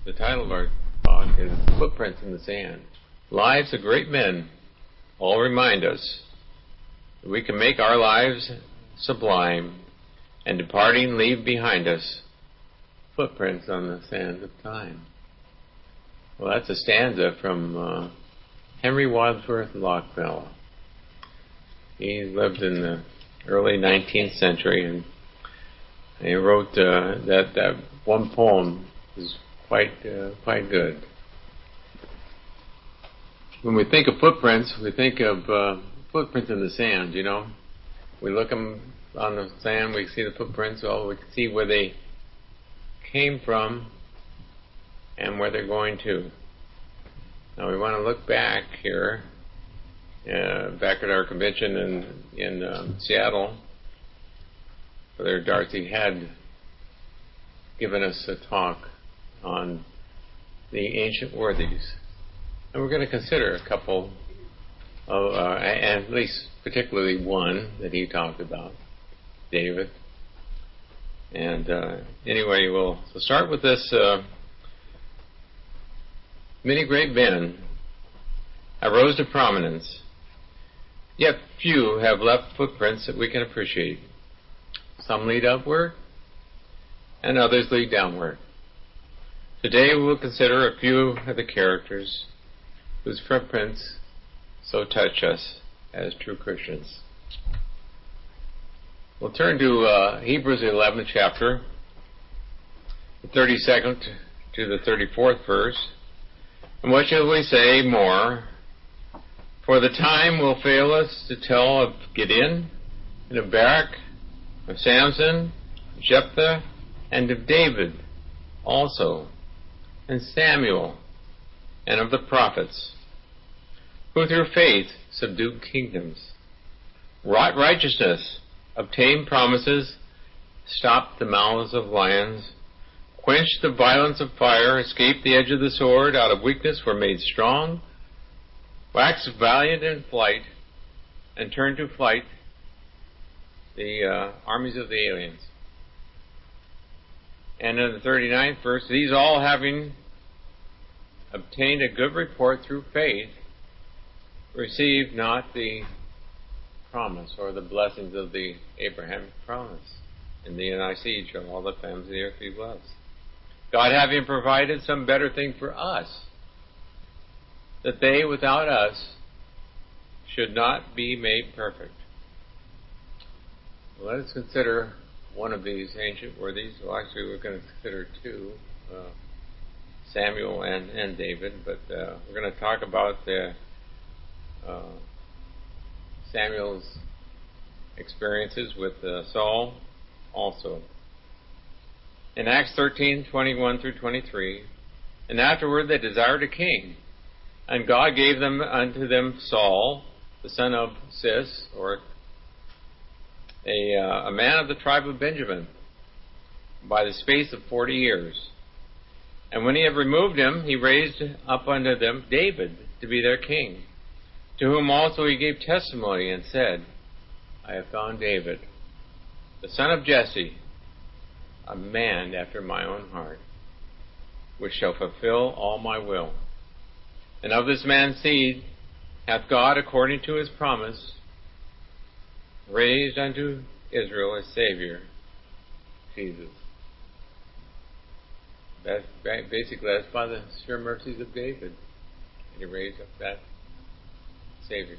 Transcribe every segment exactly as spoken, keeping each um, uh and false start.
The title of our talk is Footprints in the Sand. Lives of great men all remind us that we can make our lives sublime and departing leave behind us footprints on the sand of time. Well, that's a stanza from uh, Henry Wadsworth Longfellow. He lived in the early nineteenth century, and he wrote uh, that that one poem is quite uh, quite good. When we think of footprints, we think of uh, footprints in the sand. You know, we look them on the sand, we see the footprints. Well, we can see where they came from and where they're going to. Now we want to look back here, uh, back at our convention in in um, Seattle. Brother Darcy had given us a talk on the ancient worthies, and we're going to consider a couple of, uh, and at least particularly one that he talked about, David. And uh, anyway, we'll, we'll start with this. Uh, many great men have rose to prominence, yet few have left footprints that we can appreciate. Some lead upward, and others lead downward. Today we will consider a few of the characters whose footprints so touch us as true Christians. We'll turn to uh, Hebrews eleventh chapter, the thirty-second to the thirty-fourth verse. And what shall we say more? For the time will fail us to tell of Gideon, and of Barak, of Samson, Jephthah, and of David also, and Samuel, and of the prophets, who through faith subdued kingdoms, wrought righteousness, obtained promises, stopped the mouths of lions, quenched the violence of fire, escaped the edge of the sword, out of weakness were made strong, waxed valiant in flight, and turned to flight the uh, armies of the aliens. And in the thirty-ninth verse, these all having obtained a good report through faith, received not the promise or the blessings of the Abrahamic promise. In the end I see shall all the families of the earth be blessed. God having provided some better thing for us, that they without us should not be made perfect. Well, let us consider one of these ancient worthies. Well, actually, we're going to consider two, uh, Samuel and, and David, but uh, we're going to talk about the, uh, Samuel's experiences with uh, Saul also. In Acts thirteen, twenty-one through twenty-three, and afterward they desired a king, and God gave them unto them Saul, the son of Cis, or A, uh, a man of the tribe of Benjamin, by the space of forty years. And when he had removed him, he raised up unto them David to be their king, to whom also he gave testimony and said, I have found David, the son of Jesse, a man after my own heart, which shall fulfill all my will. And of this man's seed hath God, according to his promise, raised unto Israel a Savior, Jesus. That's basically that's by the sure mercies of David, and he raised up that Savior.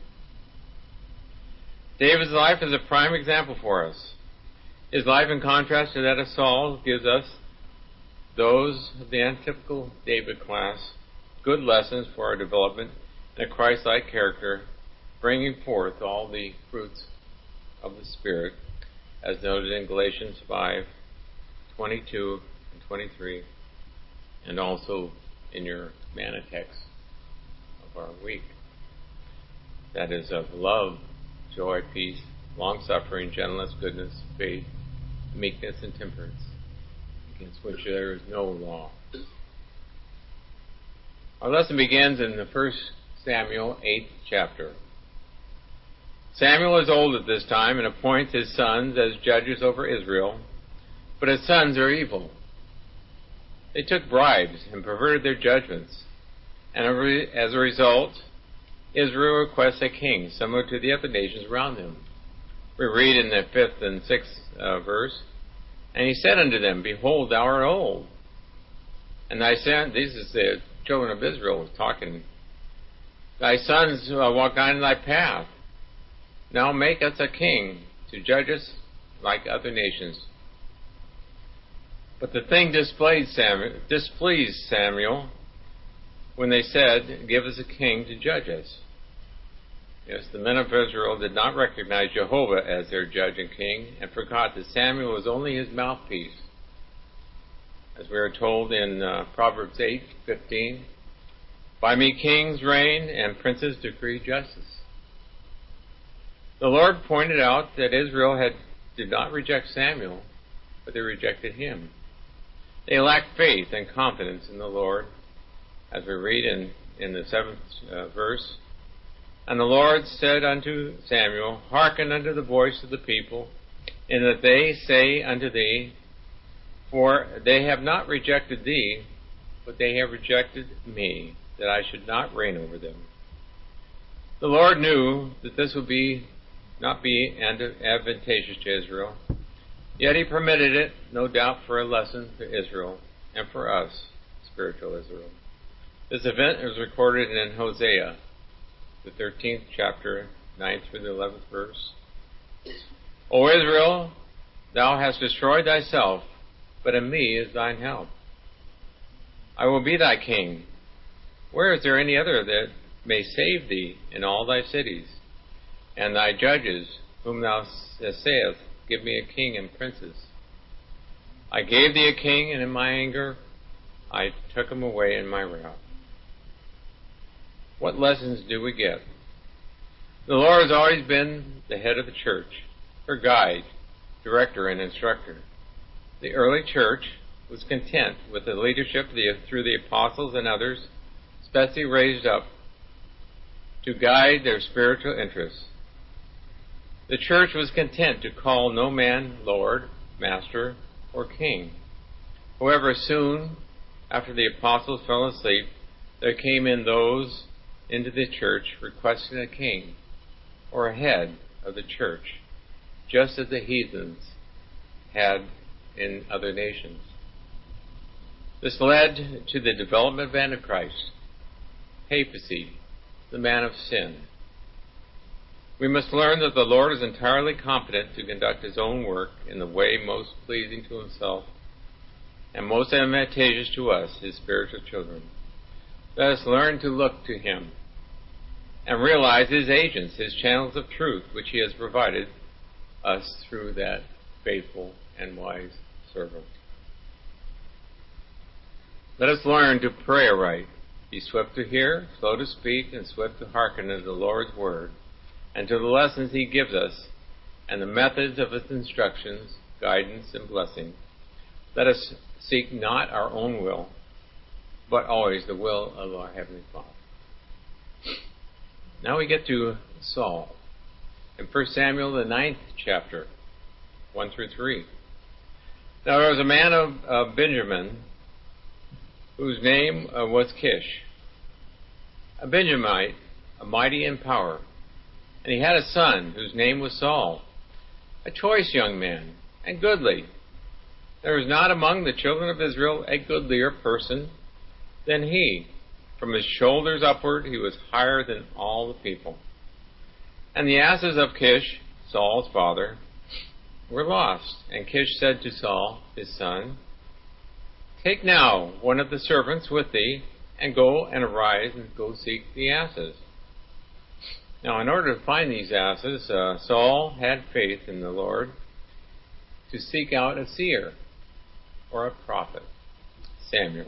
David's life is a prime example for us. His life, in contrast to that of Saul, gives us, those of the atypical David class, good lessons for our development in a Christ-like character, bringing forth all the fruits of the Spirit, as noted in Galatians five, twenty-two and twenty-three, and also in your manna text of our week. That is of love, joy, peace, long-suffering, gentleness, goodness, faith, meekness, and temperance, against which there is no law. Our lesson begins in the first Samuel eighth chapter. Samuel is old at this time and appoints his sons as judges over Israel, but his sons are evil. They took bribes and perverted their judgments. And as a result, Israel requests a king similar to the other nations around them. We read in the fifth and sixth uh, verse, "And he said unto them, Behold, thou art old. And thy son," this is the children of Israel talking, "thy sons uh, walk not in thy path. Now make us a king to judge us like other nations." But the thing displeased Samuel, displeased Samuel when they said, "Give us a king to judge us." Yes, the men of Israel did not recognize Jehovah as their judge and king and forgot that Samuel was only his mouthpiece. As we are told in uh, Proverbs eight fifteen, "By me kings reign and princes decree justice." The Lord pointed out that Israel had did not reject Samuel, but they rejected him. They lacked faith and confidence in the Lord, as we read in, in the seventh uh, verse. "And the Lord said unto Samuel, Hearken unto the voice of the people, in that they say unto thee, For they have not rejected thee, but they have rejected me, that I should not reign over them." The Lord knew that this would be not be advantageous to Israel, yet he permitted it, no doubt, for a lesson to Israel and for us, spiritual Israel. This event is recorded in Hosea, the thirteenth chapter, ninth through the eleventh verse. "O Israel, thou hast destroyed thyself, but in me is thine help. I will be thy king. Where is there any other that may save thee in all thy cities? And thy judges, whom thou sayest, Give me a king and princes. I gave thee a king, and in my anger I took him away in my wrath." What lessons do we get? The Lord has always been the head of the church, her guide, director, and instructor. The early church was content with the leadership through the apostles and others, specially raised up to guide their spiritual interests. The church was content to call no man Lord, Master, or King. However, soon after the apostles fell asleep, there came in those into the church requesting a king or a head of the church, just as the heathens had in other nations. This led to the development of Antichrist, papacy, the man of sin. We must learn that the Lord is entirely competent to conduct his own work in the way most pleasing to himself and most advantageous to us, his spiritual children. Let us learn to look to him and realize his agents, his channels of truth, which he has provided us through that faithful and wise servant. Let us learn to pray aright, be swift to hear, slow to speak, and swift to hearken to the Lord's word, and to the lessons he gives us, and the methods of his instructions, guidance, and blessing. Let us seek not our own will, but always the will of our Heavenly Father. Now we get to Saul. In First Samuel, the ninth chapter, one through three. Now there was a man of, of Benjamin, whose name uh, was Kish, a Benjamite, a mighty in power. And he had a son, whose name was Saul, a choice young man, and goodly. There was not among the children of Israel a goodlier person than he. From his shoulders upward he was higher than all the people. And the asses of Kish, Saul's father, were lost. And Kish said to Saul, his son, Take now one of the servants with thee, and go and arise and go seek the asses. Now, in order to find these asses, uh, Saul had faith in the Lord to seek out a seer or a prophet, Samuel.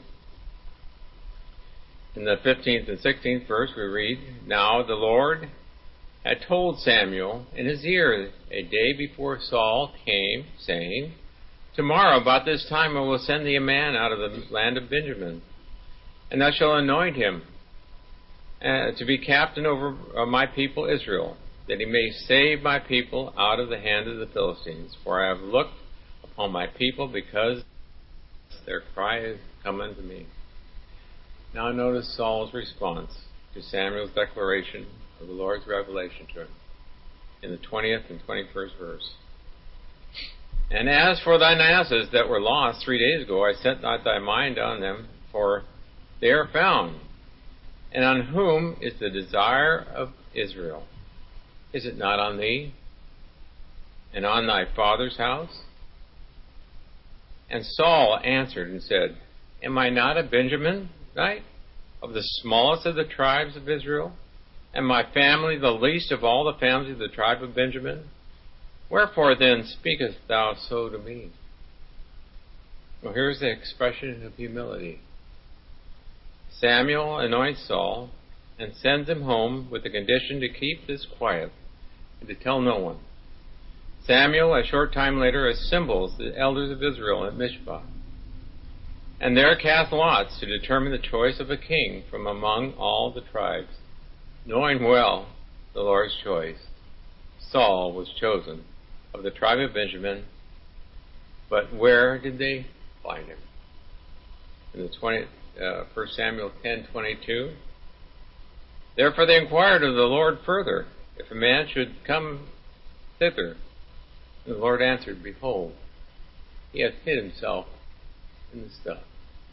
In the fifteenth and sixteenth verse we read, Now the Lord had told Samuel in his ear a day before Saul came, saying, Tomorrow about this time I will send thee a man out of the land of Benjamin, and thou shalt anoint him Uh, to be captain over uh, my people Israel, that he may save my people out of the hand of the Philistines. For I have looked upon my people, because their cry come unto me. Now notice Saul's response to Samuel's declaration of the Lord's revelation to him in the twentieth and twenty-first verse. And as for thine asses that were lost three days ago, I set not thy mind on them, for they are found. And on whom is the desire of Israel? Is it not on thee, and on thy father's house? And Saul answered and said, Am I not a Benjaminite, of the smallest of the tribes of Israel? And my family the least of all the families of the tribe of Benjamin? Wherefore then speakest thou so to me? Well, here's the expression of humility. Samuel anoints Saul and sends him home with the condition to keep this quiet and to tell no one. Samuel, a short time later, assembles the elders of Israel at Mizpah, and there cast lots to determine the choice of a king from among all the tribes, knowing well the Lord's choice. Saul was chosen of the tribe of Benjamin, but where did they find him? In the twentieth, uh, First Samuel ten twenty-two. Therefore they inquired of the Lord further, if a man should come thither. And the Lord answered, Behold, he hath hid himself in the stuff.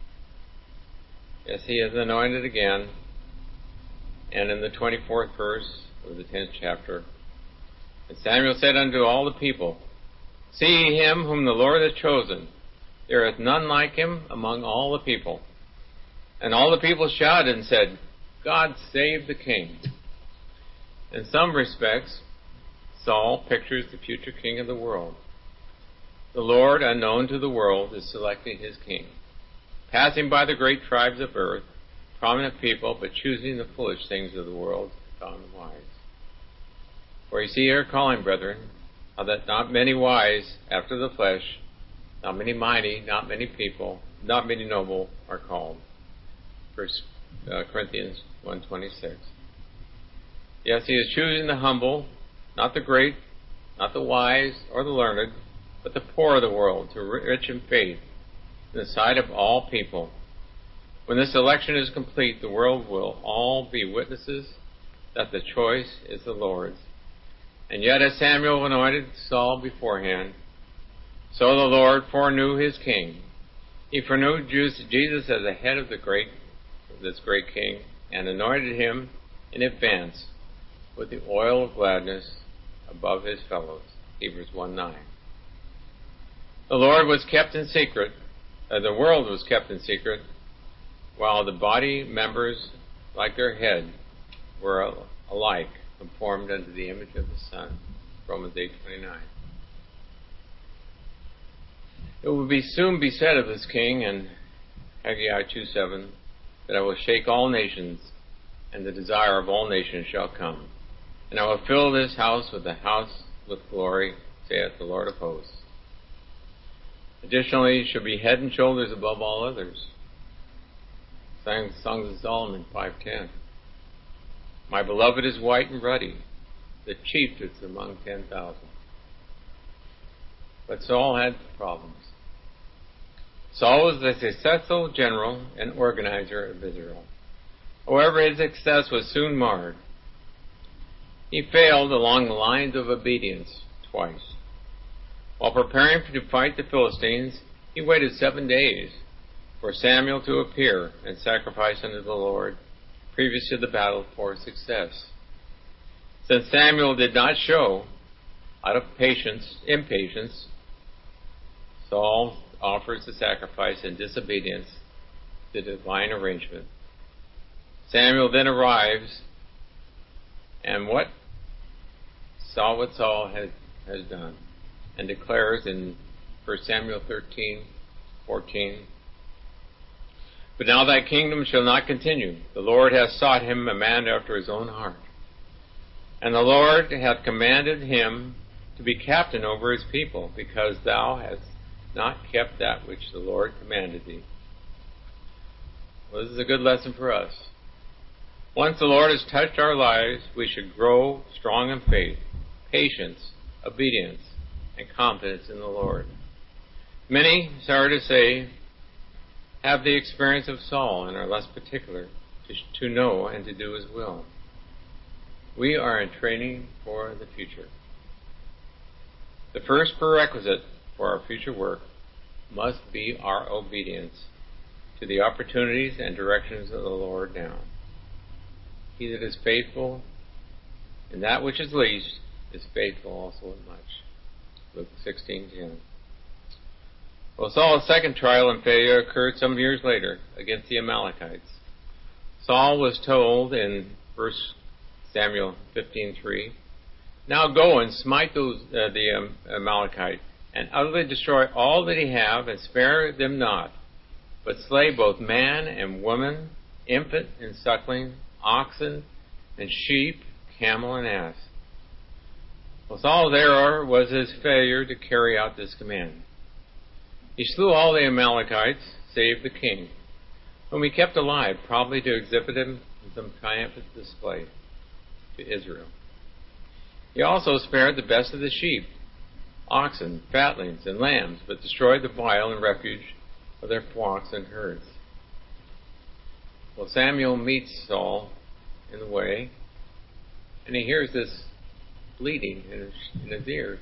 Yes, he is anointed again. And in the twenty-fourth verse of the tenth chapter, And Samuel said unto all the people, See ye him whom the Lord hath chosen. There is none like him among all the people. And all the people shouted and said, God save the king. In some respects, Saul pictures the future king of the world. The Lord, unknown to the world, is selecting his king, passing by the great tribes of earth, prominent people, but choosing the foolish things of the world to confound the wise. For you see here calling, brethren, how that not many wise after the flesh, not many mighty, not many people, not many noble are called. First uh, Corinthians one twenty-six. Yes, he is choosing the humble, not the great, not the wise or the learned, but the poor of the world, to rich in faith, in the sight of all people. When this election is complete, the world will all be witnesses that the choice is the Lord's. And yet, as Samuel anointed Saul beforehand, so the Lord foreknew his king. He foreknew Jesus as the head of the great, this great king, and anointed him in advance with the oil of gladness above his fellows. Hebrews one nine. The Lord was kept in secret, uh, the world was kept in secret, while the body members, like their head, were alike conformed unto the image of the Son. Romans eight twenty-nine. It will be soon be said of this king in Haggai two seven that I will shake all nations, and the desire of all nations shall come. And I will fill this house with the house with glory, saith the Lord of hosts. Additionally, he shall be head and shoulders above all others. Songs of Solomon five ten. My beloved is white and ruddy, the chiefest among ten thousand. But Saul had problems. Saul was the successful general and organizer of Israel. However, his success was soon marred. He failed along the lines of obedience twice. While preparing to fight the Philistines, he waited seven days for Samuel to appear and sacrifice unto the Lord previous to the battle for success. Since Samuel did not show, out of patience, impatience, Saul offers the sacrifice in disobedience to the divine arrangement. Samuel then arrives, and what saw what Saul has, has done, and declares in First Samuel thirteen fourteen, But now thy kingdom shall not continue. The Lord hath sought him a man after his own heart. And the Lord hath commanded him to be captain over his people, because thou hast not kept that which the Lord commanded thee. Well, this is a good lesson for us. Once the Lord has touched our lives, we should grow strong in faith, patience, obedience, and confidence in the Lord. Many, sorry to say, have the experience of Saul and are less particular to, to know and to do his will. We are in training for the future. The first prerequisite for our future work must be our obedience to the opportunities and directions of the Lord now. He that is faithful in that which is least is faithful also in much. Luke sixteen ten. Well, Saul's second trial and failure occurred some years later against the Amalekites. Saul was told in First Samuel fifteen three, "Now go and smite those uh, the um, Amalekites, and utterly destroy all that he have, and spare them not, but slay both man and woman, infant and suckling, oxen and sheep, camel and ass." Well, Saul's error was his failure to carry out this command. He slew all the Amalekites, save the king, whom he kept alive, probably to exhibit him in some triumphant display to Israel. He also spared the best of the sheep, oxen, fatlings, and lambs, but destroyed the vile and refuge of their flocks and herds. Well, Samuel meets Saul in the way, and he hears this bleating in his, in his ears.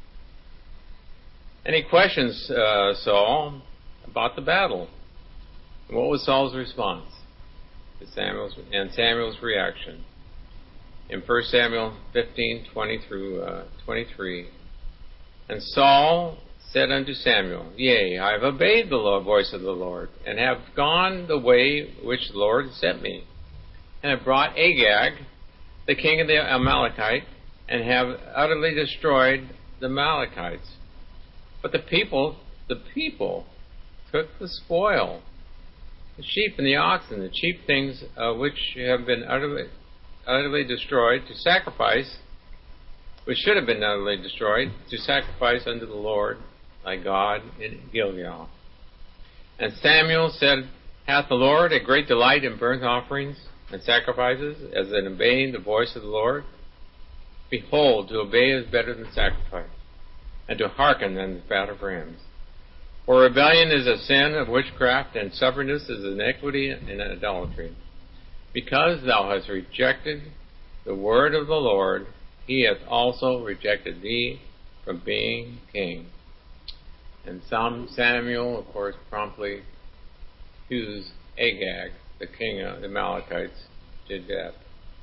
And he questions uh, Saul about the battle. And what was Saul's response to Samuel's and Samuel's reaction? In First Samuel fifteen twenty through uh, twenty-three, "And Saul said unto Samuel, Yea, I have obeyed the voice of the Lord, and have gone the way which the Lord sent me, and have brought Agag, the king of the Amalekite, and have utterly destroyed the Amalekites. But the people, the people took the spoil, the sheep and the oxen, the cheap things uh, which have been utterly, utterly destroyed, to sacrifice, which should have been utterly destroyed, to sacrifice unto the Lord thy God in Gilgal. And Samuel said, Hath the Lord a great delight in burnt offerings and sacrifices, as in obeying the voice of the Lord? Behold, to obey is better than sacrifice, and to hearken than the fat of rams. For rebellion is a sin of witchcraft, and stubbornness is iniquity and idolatry. Because thou hast rejected the word of the Lord, he hath also rejected thee from being king." And Samuel, of course, promptly accused Agag, the king of the Amalekites, to death.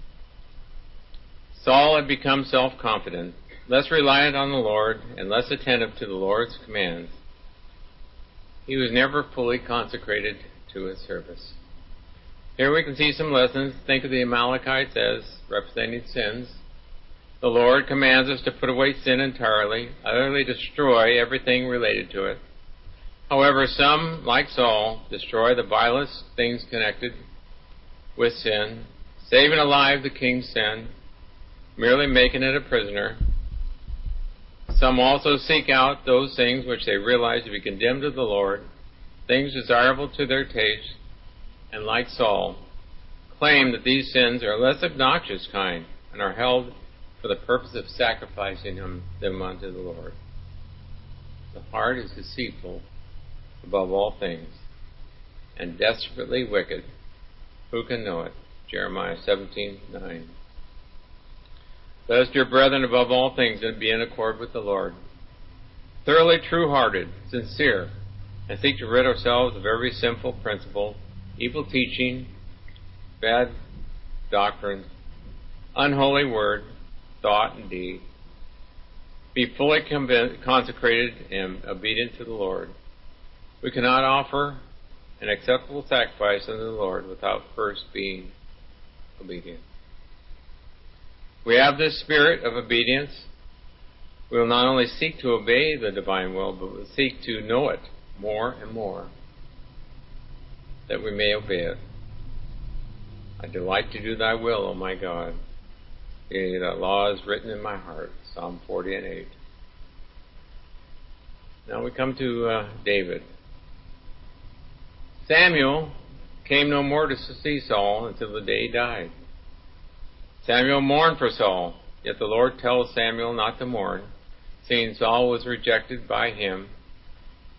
Saul had become self-confident, less reliant on the Lord, and less attentive to the Lord's commands. He was never fully consecrated to his service. Here we can see some lessons. Think of the Amalekites as representing sins. The Lord commands us to put away sin entirely, utterly destroy everything related to it. However, some, like Saul, destroy the vilest things connected with sin, saving alive the king's sin, merely making it a prisoner. Some also seek out those things which they realize to be condemned of the Lord, things desirable to their taste, and like Saul, claim that these sins are less obnoxious kind and are held for the purpose of sacrificing them, them unto the Lord. The heart is deceitful above all things, and desperately wicked. Who can know it? Jeremiah seventeen nine. Blessed your brethren above all things, and be in accord with the Lord. Thoroughly true-hearted, sincere, and seek to rid ourselves of every sinful principle, evil teaching, bad doctrine, unholy word, thought, and deed. Be fully consecrated and obedient to the Lord. We cannot offer an acceptable sacrifice unto the Lord without first being obedient. We have this spirit of obedience. We will not only seek to obey the divine will, but will seek to know it more and more, that we may obey it. I delight to do thy will, O my God. Yea, thy law is written in my heart. Psalm forty and eight. Now we come to uh, David. Samuel came no more to see Saul until the day he died. Samuel mourned for Saul, yet the Lord tells Samuel not to mourn, seeing Saul was rejected by him,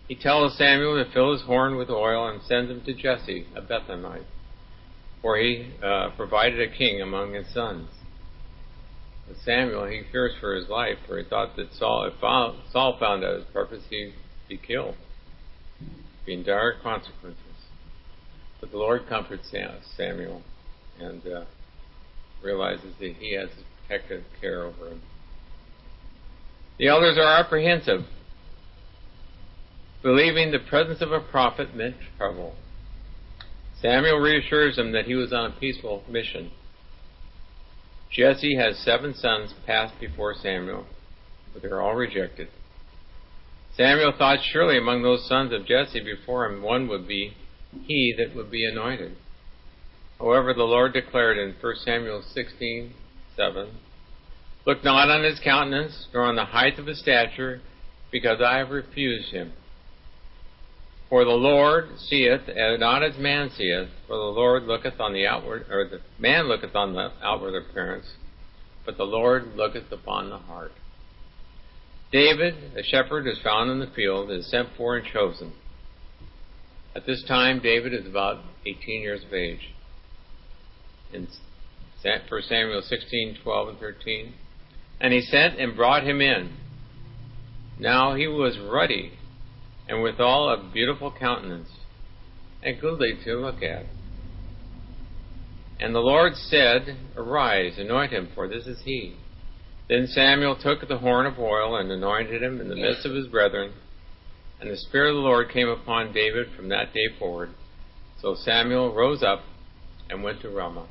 he tells Samuel to fill his horn with oil and sends him to Jesse, a Bethlehemite, for he uh, provided a king among his sons. But Samuel, he fears for his life, for he thought that Saul, if Saul found out his purpose, he'd be killed, be in dire consequences. But the Lord comforts Samuel and uh, realizes that he has protective care over him. The elders are apprehensive, believing the presence of a prophet meant trouble. Samuel reassures them that he was on a peaceful mission. Jesse has seven sons passed before Samuel, but they're all rejected. Samuel thought surely among those sons of Jesse before him one would be he that would be anointed. However, the Lord declared in First Samuel sixteen seven, "Look not on his countenance, nor on the height of his stature, because I have refused him. For the Lord seeth, and not as man seeth, for the Lord looketh on the outward, or the man looketh on the outward appearance, but the Lord looketh upon the heart." David, a shepherd, is found in the field, is sent for and chosen. At this time, David is about eighteen years of age. In First Samuel sixteen twelve and thirteen, "And he sent and brought him in. Now he was ruddy, and withal of beautiful countenance, and goodly to look at. And the Lord said, Arise, anoint him, for this is he. Then Samuel took the horn of oil and anointed him in the midst of his brethren, and the Spirit of the Lord came upon David from that day forward. So Samuel rose up and went to Ramah."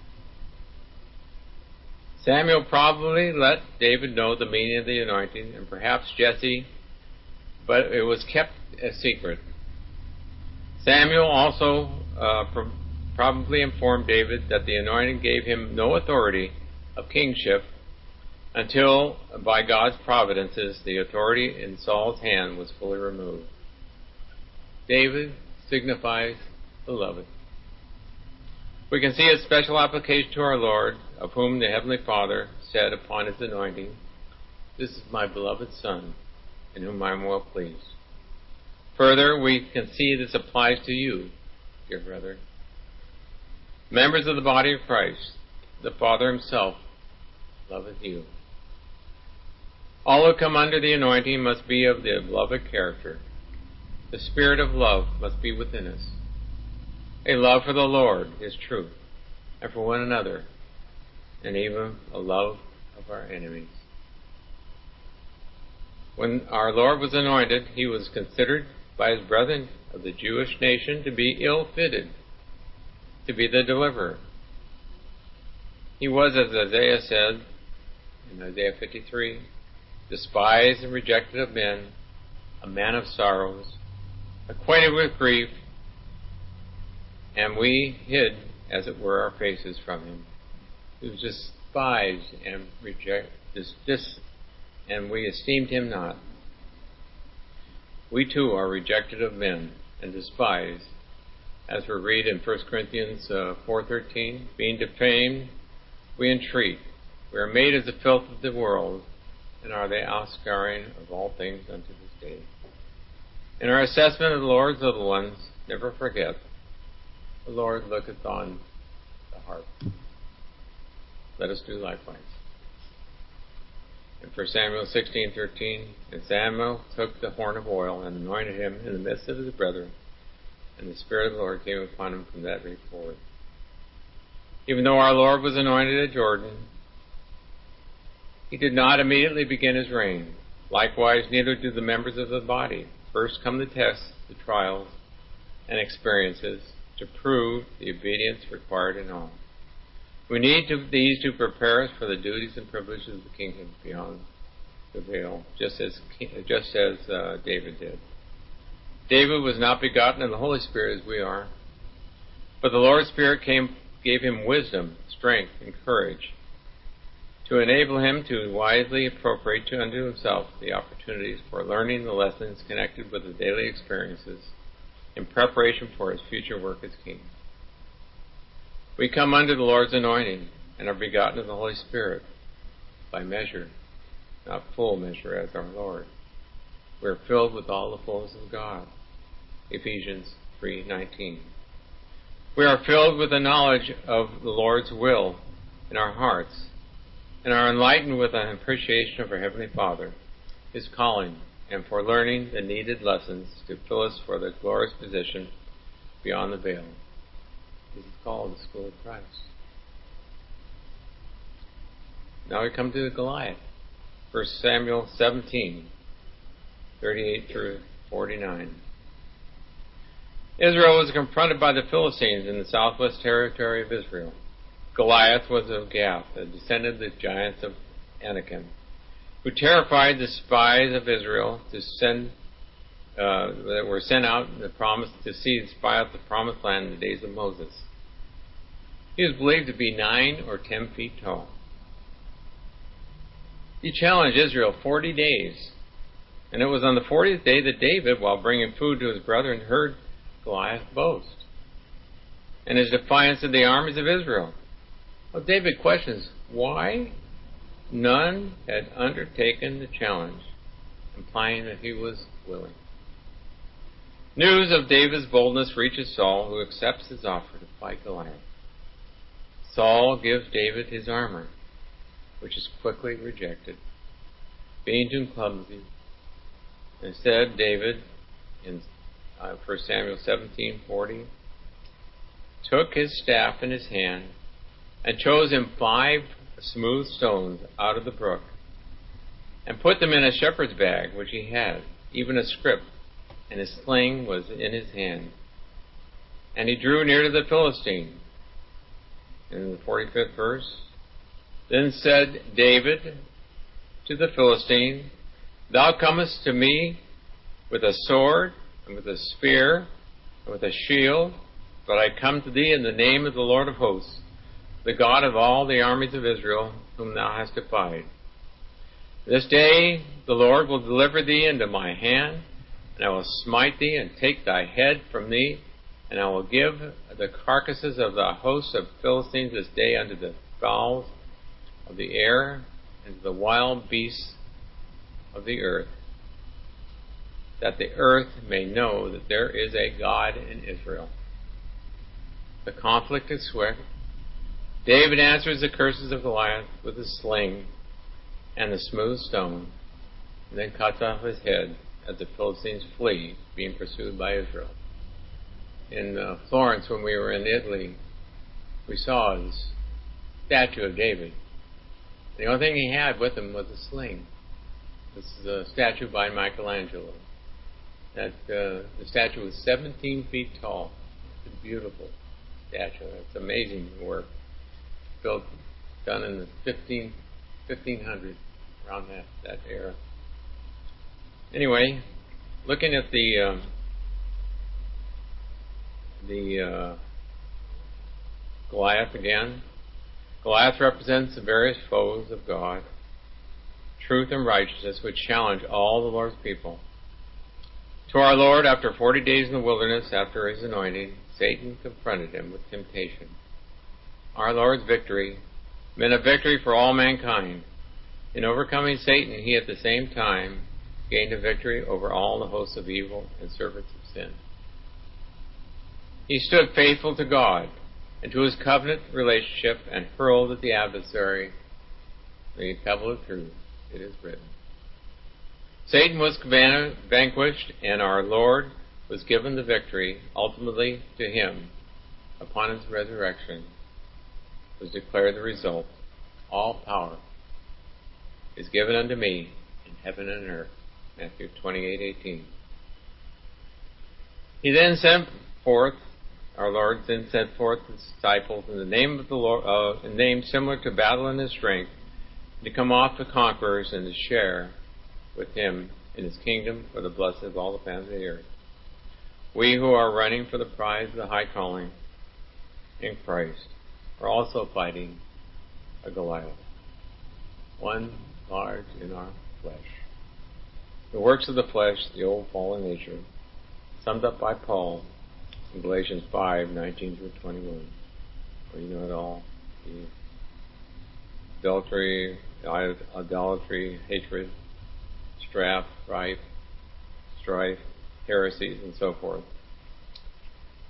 Samuel probably let David know the meaning of the anointing, and perhaps Jesse, but it was kept a secret. Samuel also uh, pro- probably informed David that the anointing gave him no authority of kingship until, by God's providences, the authority in Saul's hand was fully removed. David signifies beloved. We can see a special application to our Lord, of whom the Heavenly Father said upon his anointing, "This is my beloved Son, in whom I am well pleased." Further, we can see this applies to you, dear brethren. Members of the body of Christ, the Father himself loveth you. All who come under the anointing must be of the beloved character. The spirit of love must be within us. A love for the Lord, his truth, and for one another, and even a love of our enemies. When our Lord was anointed, he was considered by his brethren of the Jewish nation to be ill-fitted to be the deliverer. He was, as Isaiah said in Isaiah fifty-three, despised and rejected of men, a man of sorrows, acquainted with grief, and we hid, as it were, our faces from him. He was despised and rejected, dis, dis, and we esteemed him not. We too are rejected of men and despised, as we read in First Corinthians uh, four thirteen, being defamed, we entreat. We are made as the filth of the world, and are the offscouring of all things unto this day. In our assessment of the Lord's little ones, never forget, the Lord looketh on the heart. Let us do likewise. In First Samuel sixteen thirteen, "And Samuel took the horn of oil and anointed him in the midst of his brethren, and the Spirit of the Lord came upon him from that day forward." Even though our Lord was anointed at Jordan, he did not immediately begin his reign. Likewise, neither do the members of the body. First come the tests, the trials, and experiences to prove the obedience required in all. We need to, these to prepare us for the duties and privileges of the kingdom beyond the veil, just as just as uh, David did. David was not begotten in the Holy Spirit as we are, but the Lord's Spirit came, gave him wisdom, strength, and courage to enable him to wisely appropriate to unto himself the opportunities for learning the lessons connected with the daily experiences in preparation for his future work as king. We come under the Lord's anointing and are begotten of the Holy Spirit by measure, not full measure as our Lord. We are filled with all the fullness of God. Ephesians three nineteen. We are filled with the knowledge of the Lord's will in our hearts, and are enlightened with an appreciation of our Heavenly Father, His calling, and for learning the needed lessons to fill us for the glorious position beyond the veil. This is called the School of Christ. Now we come to Goliath. First Samuel seventeen, thirty-eight through forty-nine. Israel was confronted by the Philistines in the southwest territory of Israel. Goliath was of Gath, a descendant of the giants of Anakim, who terrified the spies of Israel to send uh, that were sent out the promise to see and spy out the promised land in the days of Moses. He was believed to be nine or ten feet tall. He challenged Israel forty days, and it was on the fortieth day that David, while bringing food to his brethren, heard Goliath boast and his defiance of the armies of Israel. Well, David questions why none had undertaken the challenge, implying that he was willing. News of David's boldness reaches Saul, who accepts his offer to fight Goliath. Saul gives David his armor, which is quickly rejected, being too clumsy. Instead, David, in uh, First Samuel seventeen forty, took his staff in his hand and chose him five smooth stones out of the brook, and put them in a shepherd's bag which he had, even a scrip, and his sling was in his hand. And he drew near to the Philistine. In the forty-fifth verse, then said David to the Philistine, Thou comest to me with a sword, and with a spear, and with a shield, but I come to thee in the name of the Lord of hosts, the God of all the armies of Israel, whom thou hast defied. This day the Lord will deliver thee into my hand, and I will smite thee and take thy head from thee, and I will give the carcasses of the hosts of Philistines this day unto the fowls of the air and to the wild beasts of the earth, that the earth may know that there is a God in Israel. The conflict is swift. David answers the curses of Goliath with a sling and the smooth stone, and then cuts off his head as the Philistines flee, being pursued by Israel. In uh, Florence, when we were in Italy, we saw this statue of David. The only thing he had with him was a sling. This is a statue by Michelangelo. That uh, the statue was seventeen feet tall. It's a beautiful statue. It's amazing work. Built, done in the fifteen, fifteen hundred, around that, that era. Anyway, looking at the um, the uh, Goliath again. Goliath represents the various foes of God, truth and righteousness, which challenge all the Lord's people. To our Lord, after forty days in the wilderness, after his anointing, Satan confronted him with temptation. Our Lord's victory meant a victory for all mankind. In overcoming Satan, he at the same time gained a victory over all the hosts of evil and servants of sin. He stood faithful to God and to his covenant relationship and hurled at the adversary the pebble of truth. It is written. Satan was vanquished, and our Lord was given the victory, ultimately to him. Upon his resurrection was declared the result. All power is given unto me in heaven and earth. Matthew twenty-eight eighteen. He then sent forth, our Lord then sent forth his disciples in the name of the Lord, uh, a name similar to battle in his strength, to come off the conquerors and to share with him in his kingdom for the blessing of all the families of the earth. We who are running for the prize of the high calling in Christ are also fighting a Goliath, one large in our flesh. The works of the flesh, the old fallen nature, summed up by Paul in Galatians five nineteen through twenty-one, where you know it all: the adultery, idolatry, hatred, strife, strife, strife, heresies, and so forth.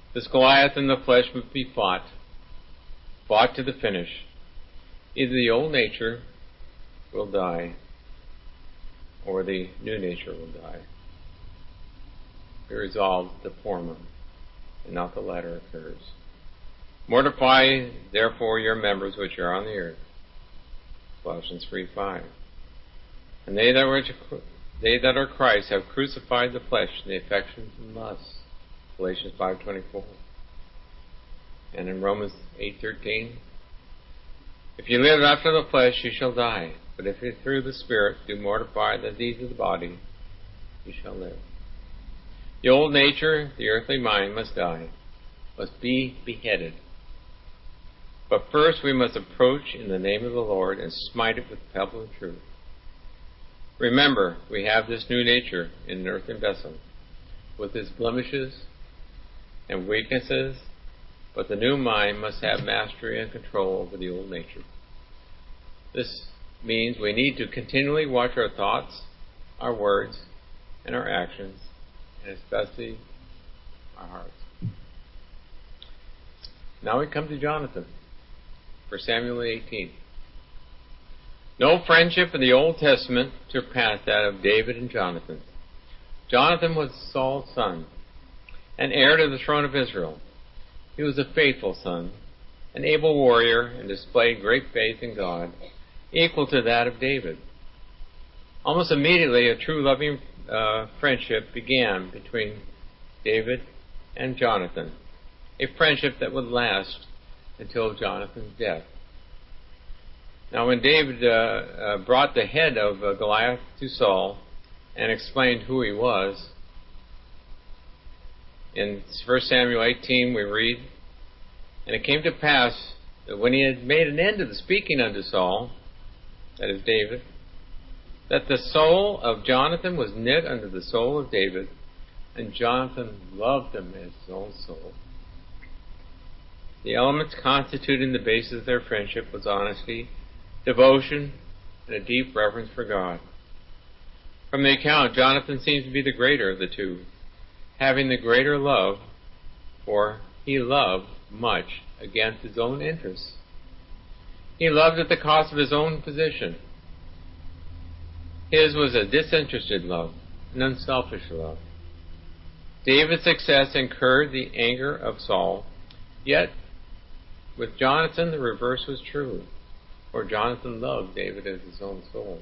This Goliath in the flesh must be fought, fought to the finish. Either the old nature will die, or the new nature will die. Be resolved the former, and not the latter occurs. Mortify, therefore, your members which are on the earth. Colossians three five. And they that, were, they that are Christ have crucified the flesh and the affections and lusts. Galatians five twenty-four. And in Romans eight thirteen, if you live after the flesh, you shall die. But if you through the Spirit do mortify the deeds of the body, you shall live. The old nature, the earthly mind, must die, must be beheaded. But first we must approach in the name of the Lord and smite it with the pebble of truth. Remember, we have this new nature in an earthen vessel, with its blemishes and weaknesses, but the new mind must have mastery and control over the old nature. This means we need to continually watch our thoughts, our words, and our actions, and especially our hearts. Now we come to Jonathan. First Samuel eighteen. No friendship in the Old Testament surpassed that of David and Jonathan. Jonathan was Saul's son, an heir to the throne of Israel. He was a faithful son, an able warrior, and displayed great faith in God, equal to that of David. Almost immediately, a true loving uh, friendship began between David and Jonathan, a friendship that would last until Jonathan's death. Now, when David uh, uh, brought the head of uh, Goliath to Saul and explained who he was, in First Samuel eighteen we read, and it came to pass that when he had made an end of the speaking unto Saul, that is David, that the soul of Jonathan was knit unto the soul of David, and Jonathan loved him as his own soul. The elements constituting the basis of their friendship was honesty, devotion, and a deep reverence for God. From the account, Jonathan seems to be the greater of the two, having the greater love, for he loved much against his own interests. He loved at the cost of his own position. His was a disinterested love, an unselfish love. David's success incurred the anger of Saul, yet with Jonathan the reverse was true, for Jonathan loved David as his own soul.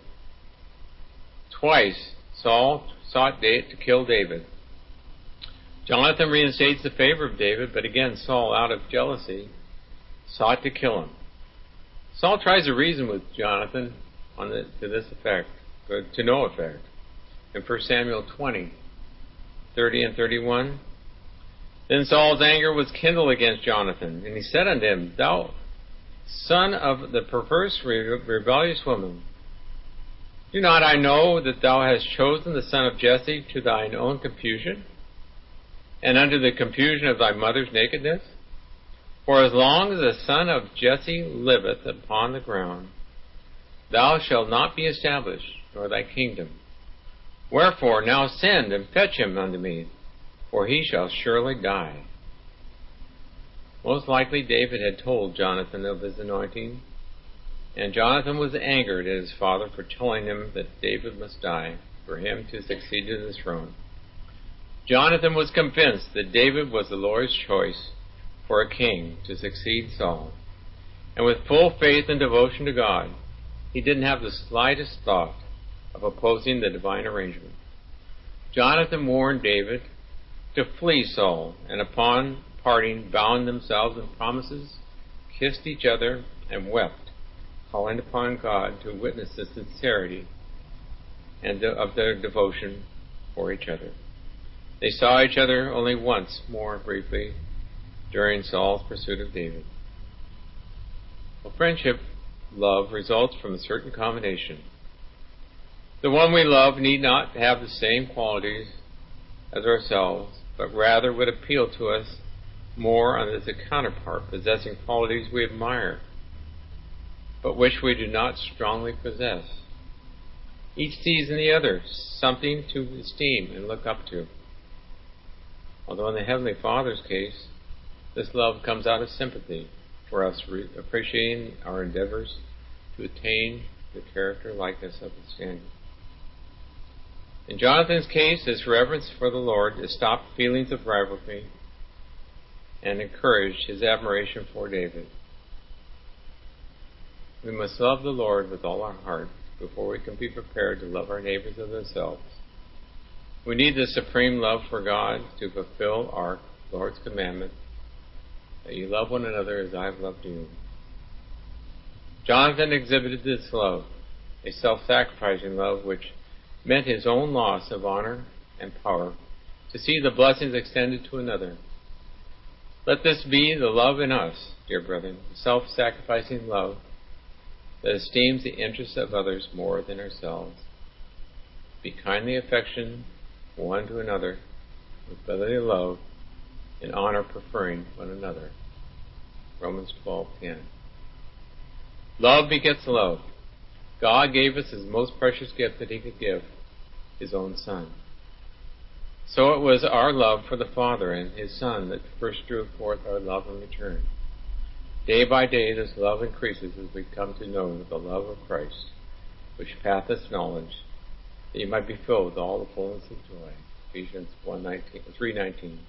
Twice Saul sought to kill David. Jonathan reinstates the favor of David, but again Saul, out of jealousy, sought to kill him. Saul tries to reason with Jonathan on the, to this effect, but to no effect. In First Samuel twenty, thirty and thirty-one, then Saul's anger was kindled against Jonathan, and he said unto him, Thou son of the perverse rebellious woman, do not I know that thou hast chosen the son of Jesse to thine own confusion, and unto the confusion of thy mother's nakedness? For as long as the son of Jesse liveth upon the ground, thou shalt not be established, nor thy kingdom. Wherefore now send and fetch him unto me, for he shall surely die. Most likely David had told Jonathan of his anointing, and Jonathan was angered at his father for telling him that David must die for him to succeed to the throne. Jonathan was convinced that David was the Lord's choice for a king to succeed Saul, and with full faith and devotion to God, he didn't have the slightest thought of opposing the divine arrangement. Jonathan warned David to flee Saul, and upon parting bound themselves in promises, kissed each other, and wept, calling upon God to witness the sincerity and of their devotion for each other. They saw each other only once more briefly during Saul's pursuit of David. Well, friendship, love, results from a certain combination. The one we love need not have the same qualities as ourselves, but rather would appeal to us more on as a counterpart, possessing qualities we admire, but which we do not strongly possess. Each sees in the other something to esteem and look up to. Although in the Heavenly Father's case, This love comes out of sympathy for us, re- appreciating our endeavors to attain the character likeness of the standard. In Jonathan's case, his reverence for the Lord has stopped feelings of rivalry and encouraged his admiration for David. We must love the Lord with all our heart before we can be prepared to love our neighbors as ourselves. We need the supreme love for God to fulfill our Lord's commandment that you love one another as I have loved you. Jonathan exhibited this love, a self-sacrificing love which meant his own loss of honor and power to see the blessings extended to another. Let this be the love in us, dear brethren, self-sacrificing love that esteems the interests of others more than ourselves. Be kindly affectioned one to another with brotherly love, in honor preferring one another. Romans twelve ten. Love begets love. God gave us his most precious gift that he could give, his own Son. So it was our love for the Father and his Son that first drew forth our love in return. Day by day this love increases as we come to know the love of Christ, which passeth knowledge, that you might be filled with all the fullness of joy. Ephesians three nineteen.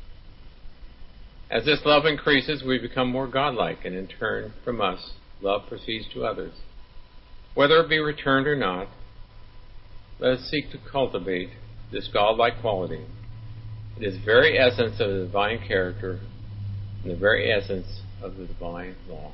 As this love increases, we become more godlike, and in turn from us, love proceeds to others. Whether it be returned or not, let us seek to cultivate this godlike quality. It is the very essence of the divine character and the very essence of the divine law.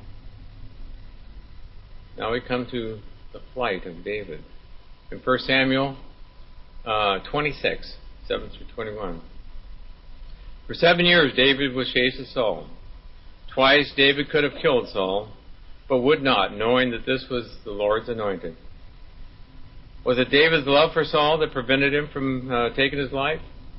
Now we come to the flight of David. In First Samuel uh, twenty-six, seven through twenty-one. For seven years David was chased of Saul. Twice David could have killed Saul, but would not, knowing that this was the Lord's anointed. Was it David's love for Saul that prevented him from uh, taking his life?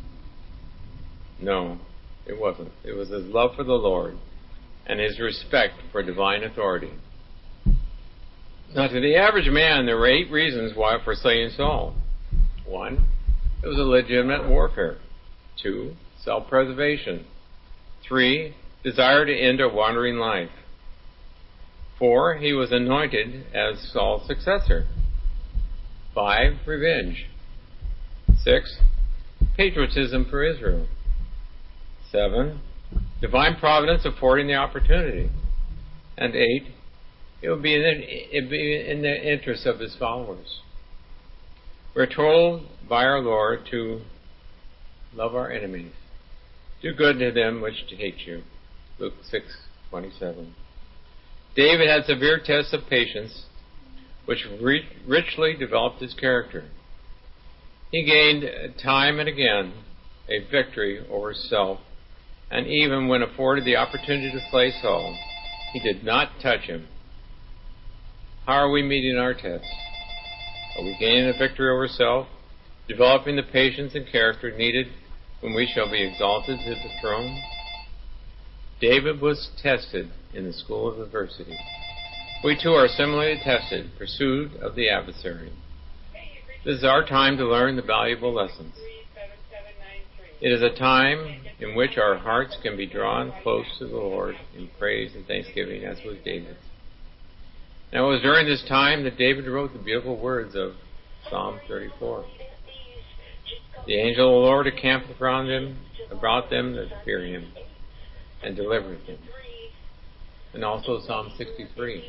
No, it wasn't. It was his love for the Lord and his respect for divine authority. Now, to the average man, there were eight reasons why for slaying Saul. One, it was a legitimate warfare. Two, self-preservation. Three, desire to end a wandering life. Four, he was anointed as Saul's successor. Five, revenge. Six, patriotism for Israel. Seven, divine providence affording the opportunity. And eight, it would be in the, it be in the interest of his followers. We're told by our Lord to love our enemies. Do good to them which hate you. Luke six twenty-seven. David had severe tests of patience, which re- richly developed his character. He gained time and again a victory over self, and even when afforded the opportunity to slay Saul, he did not touch him. How are we meeting our tests? Are we gaining a victory over self, developing the patience and character needed when we shall be exalted to the throne? David was tested in the school of adversity. We too are similarly tested, pursued of the adversary. This is our time to learn the valuable lessons. It is a time in which our hearts can be drawn close to the Lord in praise and thanksgiving, as was David's. Now it was during this time that David wrote the beautiful words of Psalm thirty-four. The angel of the Lord encampeth around them, about them that fear him, and delivereth them. And also Psalm sixty-three.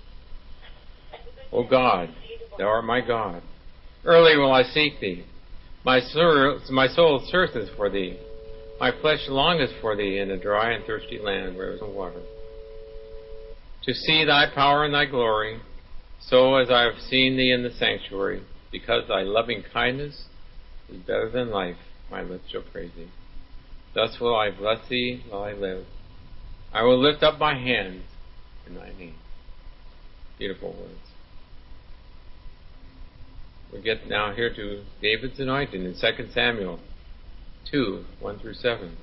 O God, thou art my God. Early will I seek thee. My soul, my soul thirsteth for thee. My flesh longeth for thee in a dry and thirsty land where there is no water. To see thy power and thy glory, so as I have seen thee in the sanctuary, because thy loving kindness is better than life, my lips shall praise thee. Thus will I bless thee while I live. I will lift up my hands in thy name. Beautiful words. We get now here to David's anointing in Second Samuel two, one through seven.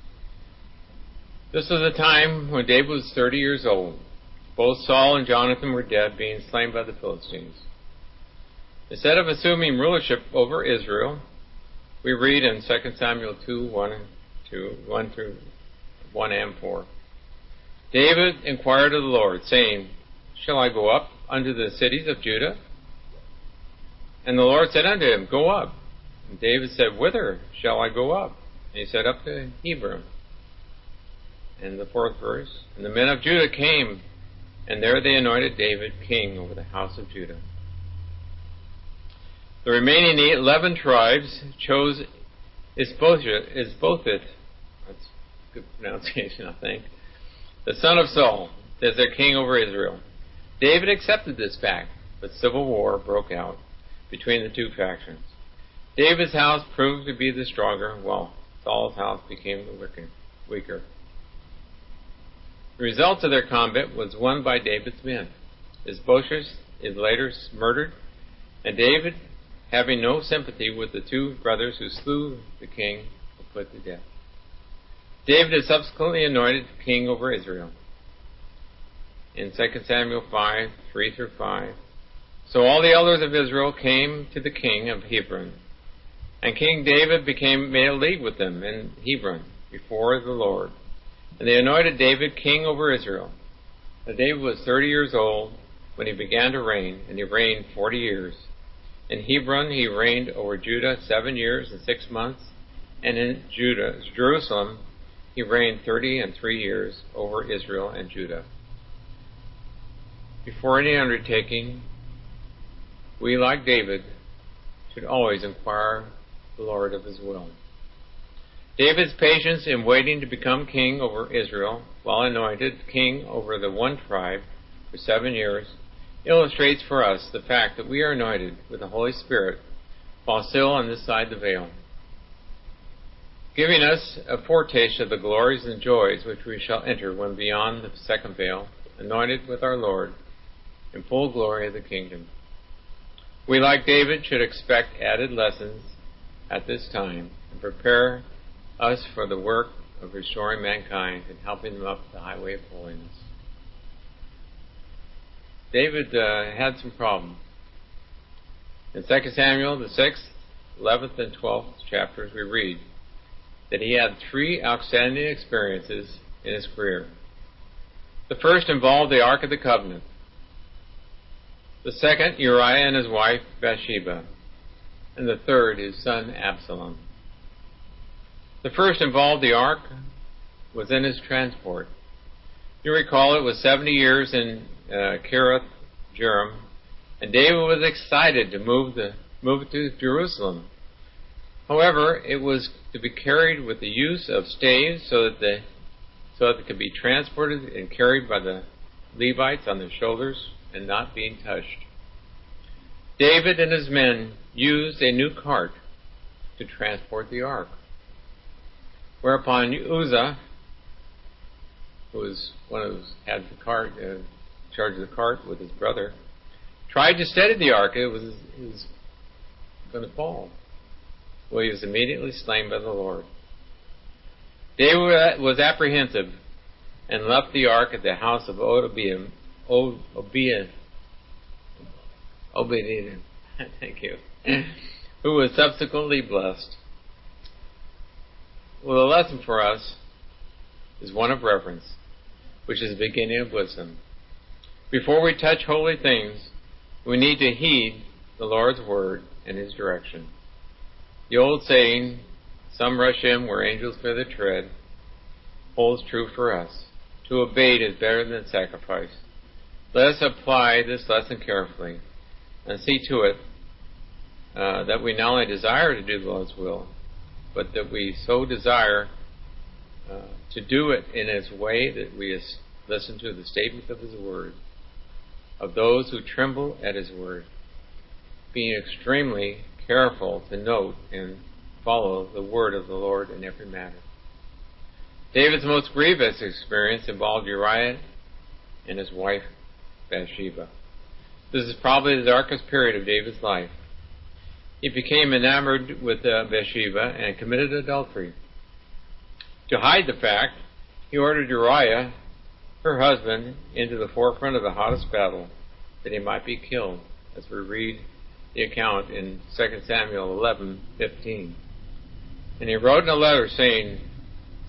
This was a time when David was thirty years old. Both Saul and Jonathan were dead, being slain by the Philistines. Instead of assuming rulership over Israel, we read in Second Samuel two, one and two, one through one and four. David inquired of the Lord, saying, Shall I go up unto the cities of Judah? And the Lord said unto him, Go up. And David said, Whither shall I go up? And he said, Up to Hebron. And the fourth verse, And the men of Judah came, and there they anointed David king over the house of Judah. The remaining eleven tribes chose Isbosheth, that's good pronunciation, I think, the son of Saul, as their king over Israel. David accepted this fact, but civil war broke out between the two factions. David's house proved to be the stronger, while Saul's house became the weaker. The result of their combat was won by David's men. Isbosheth is later murdered, and David, having no sympathy with the two brothers who slew the king, was put to death. David is subsequently anointed king over Israel. In Second Samuel five, three through five, So all the elders of Israel came to the king of Hebron, and King David became made a league with them in Hebron before the Lord. And they anointed David king over Israel. Now David was thirty years old when he began to reign, and he reigned forty years. In Hebron he reigned over Judah seven years and six months, and in Judah, Jerusalem he reigned thirty and three years over Israel and Judah. Before any undertaking, we, like David, should always inquire the Lord of his will. David's patience in waiting to become king over Israel, while anointed king over the one tribe for seven years, illustrates for us the fact that we are anointed with the Holy Spirit while still on this side the veil, giving us a foretaste of the glories and joys which we shall enter when beyond the second veil, anointed with our Lord in full glory of the kingdom. We, like David, should expect added lessons at this time and prepare us for the work of restoring mankind and helping them up the highway of holiness. David uh, had some problems. In Second Samuel, the sixth, eleventh, and twelfth chapters, we read that he had three outstanding experiences in his career. The first involved the Ark of the Covenant. The second, Uriah and his wife Bathsheba. And the third, his son Absalom. The first involved the Ark was in his transport. You recall it was seventy years in uh, Kiriath Jearim, and David was excited to move the move it to Jerusalem. However, it was to be carried with the use of staves so that the so that it could be transported and carried by the Levites on their shoulders and not being touched. David and his men used a new cart to transport the ark, whereupon Uzzah, who was one of those had the cart, uh, charge of the cart with his brother, tried to steady the ark. It was it was going to fall. Well, he was immediately slain by the Lord. David was apprehensive and left the ark at the house of Obadiah. Obadiah. Obadiah. Thank you. Who was subsequently blessed. Well, the lesson for us is one of reverence, which is the beginning of wisdom. Before we touch holy things, we need to heed the Lord's word and his direction. The old saying, some rush in where angels fear the tread, holds true for us. To obey is better than sacrifice. Let us apply this lesson carefully and see to it uh, that we not only desire to do the Lord's will, but that we so desire uh, to do it in his way that we listen to the statements of his word, of those who tremble at his word, being extremely careful to note and follow the word of the Lord in every matter. David's most grievous experience involved Uriah and his wife Bathsheba. This is probably the darkest period of David's life. He became enamored with uh, Bathsheba and committed adultery. To hide the fact, he ordered Uriah, her husband, into the forefront of the hottest battle, that he might be killed, as we read the account in Second Samuel eleven fifteen. And he wrote in a letter saying,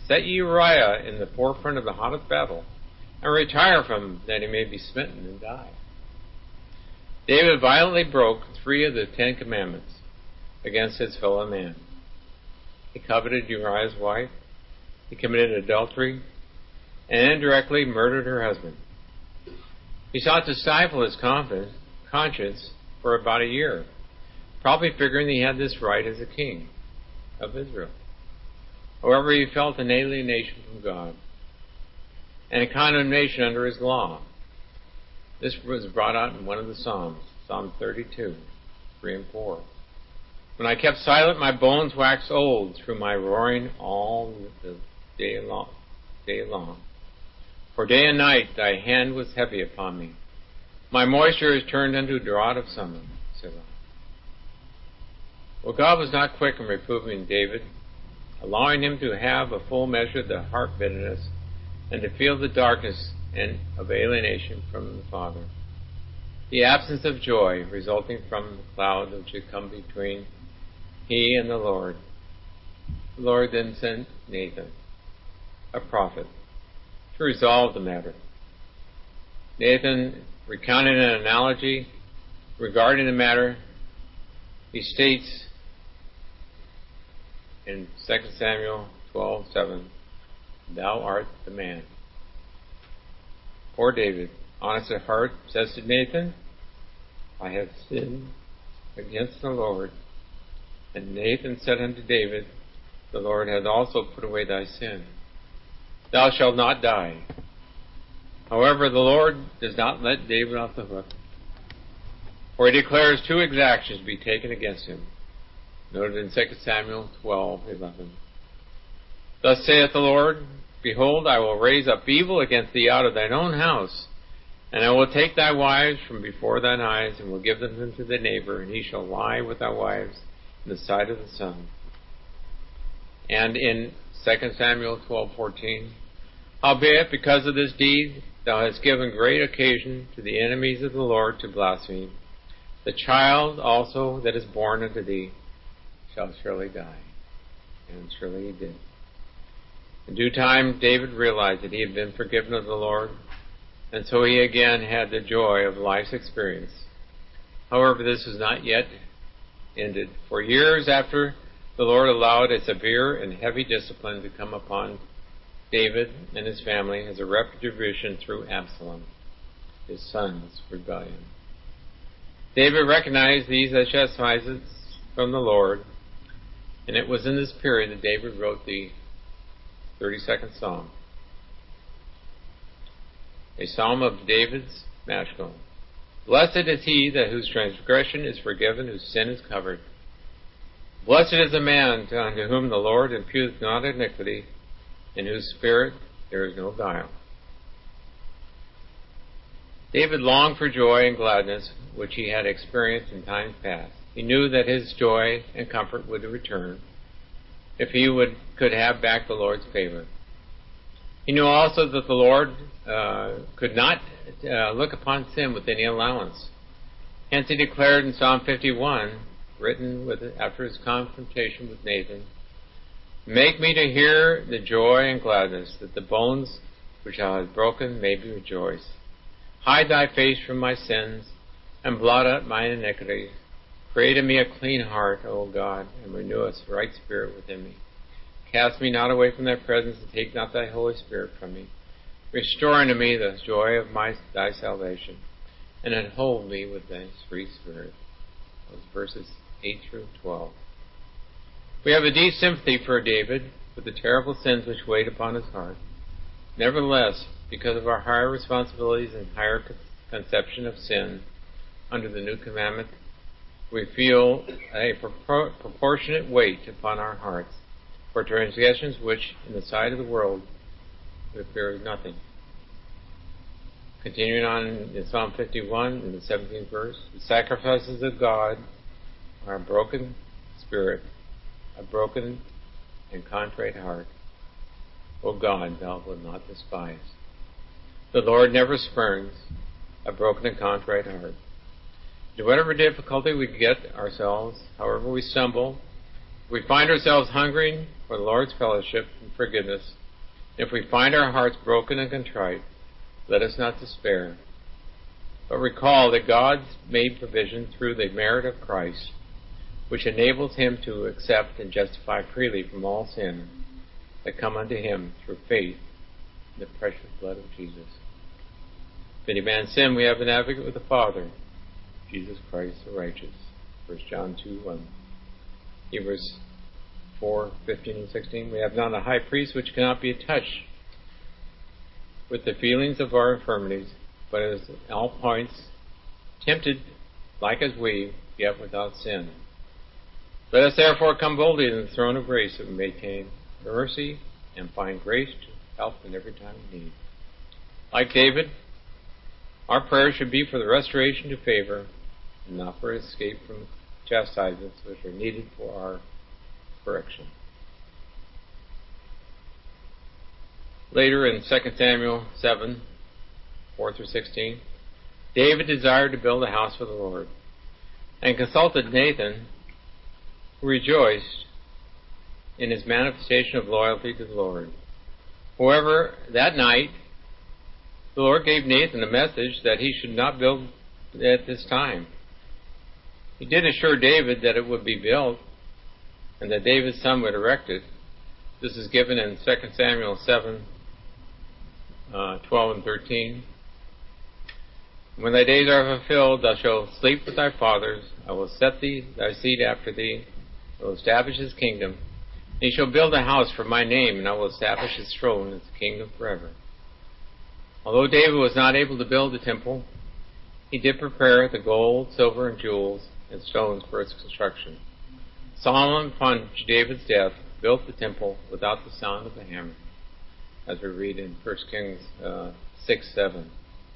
Set Uriah in the forefront of the hottest battle, and retire from him, that he may be smitten and die. David violently broke three of the Ten Commandments against his fellow man. He coveted Uriah's wife, he committed adultery, and indirectly murdered her husband. He sought to stifle his conscience for about a year, probably figuring he had this right as a king of Israel. However, he felt an alienation from God and a condemnation under his law. This was brought out in one of the Psalms, Psalm thirty-two, three and four. When I kept silent, my bones waxed old through my roaring all the day long. Day long. For day and night thy hand was heavy upon me. My moisture is turned into a drought of summer. Selah. Well, God was not quick in reproving David, allowing him to have a full measure of the heart bitterness and to feel the darkness and of alienation from the Father. The absence of joy resulting from the cloud which had come between he and the Lord. The Lord then sent Nathan, a prophet, to resolve the matter. Nathan, recounting an analogy regarding the matter, he states in Second Samuel twelve seven, "Thou art the man." Poor David, honest at heart, says to Nathan, "I have sinned against the Lord." And Nathan said unto David, "The Lord hath also put away thy sin. Thou shalt not die." However, the Lord does not let David off the hook, for he declares two exactions be taken against him, noted in Second Samuel twelve eleven. "Thus saith the Lord, Behold, I will raise up evil against thee out of thine own house, and I will take thy wives from before thine eyes, and will give them unto the neighbor, and he shall lie with thy wives in the sight of the sun." And in Second Samuel twelve fourteen, "Howbeit, because of this deed, thou hast given great occasion to the enemies of the Lord to blaspheme. The child also that is born unto thee shall surely die." And surely he did. In due time, David realized that he had been forgiven of the Lord, and so he again had the joy of life's experience. However, this was not yet ended. For years after, the Lord allowed a severe and heavy discipline to come upon David and his family as a retribution through Absalom, his son's rebellion. David recognized these as chastisements from the Lord, and it was in this period that David wrote the thirty-second Psalm, a psalm of David's Mashkal. "Blessed is he that whose transgression is forgiven, whose sin is covered. Blessed is the man unto whom the Lord imputeth not iniquity, in whose spirit there is no guile." David longed for joy and gladness which he had experienced in times past. He knew that his joy and comfort would return if he would could have back the Lord's favor. He knew also that the Lord uh, could not uh, look upon sin with any allowance. Hence he declared in Psalm fifty-one, written with after his confrontation with Nathan, "Make me to hear the joy and gladness, that the bones which thou hast broken may be rejoiced. Hide thy face from my sins, and blot out mine iniquities. Create in me a clean heart, O God, and renew a right spirit within me. Cast me not away from thy presence, and take not thy Holy Spirit from me. Restore unto me the joy of my thy salvation, and enhold me with thy sweet spirit." Those verses eight through twelve. We have a deep sympathy for David, for the terrible sins which weighed upon his heart. Nevertheless, because of our higher responsibilities and higher conception of sin under the new commandment, we feel a propor- proportionate weight upon our hearts for transgressions which, in the sight of the world, would appear as nothing. Continuing on in Psalm fifty-one, in the seventeenth verse, "The sacrifices of God are a broken spirit, a broken and contrite heart. O God, thou wilt not despise." The Lord never spurns a broken and contrite heart. To whatever difficulty we get ourselves, however we stumble, we find ourselves hungering for the Lord's fellowship and forgiveness. If we find our hearts broken and contrite, let us not despair, but recall that God's made provision through the merit of Christ, which enables him to accept and justify freely from all sin that come unto him through faith in the precious blood of Jesus. If any man sin, we have an advocate with the Father, Jesus Christ the righteous. First John two one. Hebrews four fifteen and sixteen. We have not a high priest which cannot be touched with the feelings of our infirmities, but is at all points tempted like as we, yet without sin. Let us therefore come boldly to the throne of grace, that we may obtain mercy and find grace to help in every time of need. Like David, our prayer should be for the restoration to favor, and not for escape from chastisements which are needed for our correction. Later in Second Samuel seven, four through sixteen, David desired to build a house for the Lord, and consulted Nathan, who rejoiced in his manifestation of loyalty to the Lord. However, that night, the Lord gave Nathan a message that he should not build at this time. He did assure David that it would be built, and that David's son would erect it. This is given in Second Samuel seven, uh, twelve and thirteen. When thy days are fulfilled, thou shalt sleep with thy fathers. I will set thee, thy seed after thee. I will establish his kingdom. And he shall build a house for my name, and I will establish his throne as a kingdom forever. Although David was not able to build the temple, he did prepare the gold, silver, and jewels and stones for its construction. Solomon, upon David's death, built the temple without the sound of the hammer, as we read in First Kings uh, six seven.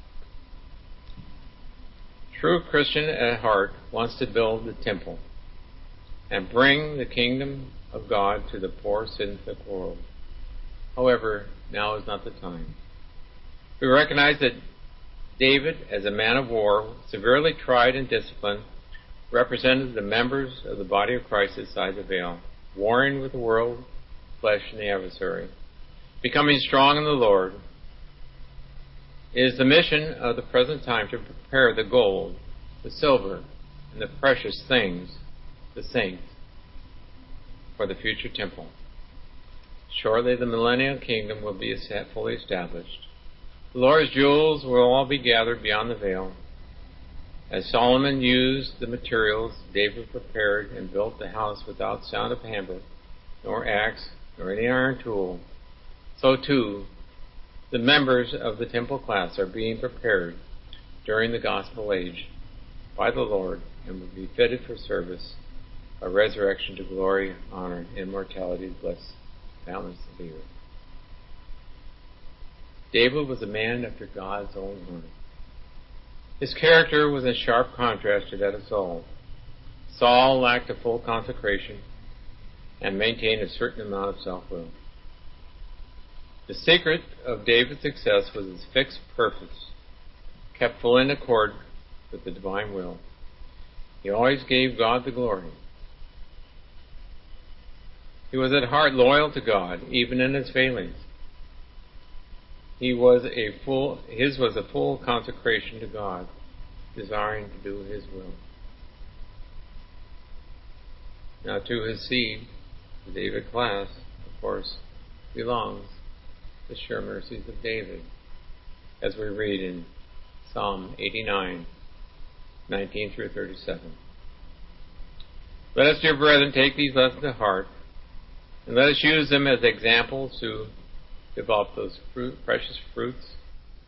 True Christian at heart wants to build the temple and bring the kingdom of God to the poor, sinful world. However, now is not the time. We recognize that David, as a man of war, severely tried and disciplined, represented the members of the body of Christ inside the veil, warring with the world, flesh, and the adversary, becoming strong in the Lord. It is the mission of the present time to prepare the gold, the silver, and the precious things, the saints, for the future temple. Shortly the millennial kingdom will be fully established. The Lord's jewels will all be gathered beyond the veil. As Solomon used the materials David prepared and built the house without sound of hammer, nor axe, nor any iron tool, so too the members of the temple class are being prepared during the gospel age by the Lord, and will be fitted for service, a resurrection to glory, honor, and immortality to bless families of the earth. David was a man after God's own heart. His character was in sharp contrast to that of Saul. Saul lacked a full consecration and maintained a certain amount of self-will. The secret of David's success was his fixed purpose, kept full in accord with the divine will. He always gave God the glory. He was at heart loyal to God, even in his failings. He was a full, his was a full consecration to God, desiring to do his will. Now to his seed, the David class, of course, belongs the sure mercies of David, as we read in Psalm eighty-nine, nineteen through thirty-seven. Let us, dear brethren, take these lessons to heart, and let us use them as examples to develop those fruit, precious fruits